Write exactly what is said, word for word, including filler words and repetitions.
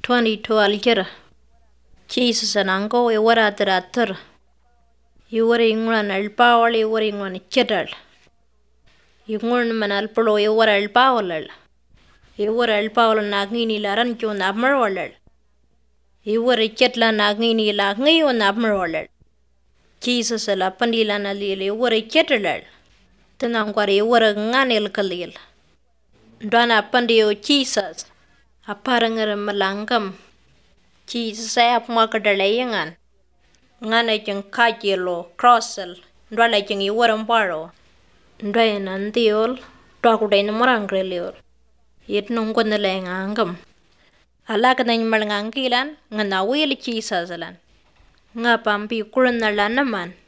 twenty-two aljera. Jesus anango iwara atratter. Iwara ingwan alpawal iwara ingwan chetal. Ingwan man alpolo iwara alpawal. Iwara alpawal nagini laran kyo namar Iwara chetla nagini lagngi o namar Jesus la pandila na lili iwara chetal. Tanangwara iwara nganil kalil. Dwana pandio Jesus. Aparangar malangam. Jesus ay apmakadalayangan. Ngana jeng kajilo crossel. Ndwala jeng iwara mparo. Ndwaya nandiol. Dwakuday na morangreliol. Yit nungkwan na lang angam. Alaka na yung malangangilan. Nga nawili Jesus lan. Nga pampi kuran na lan naman.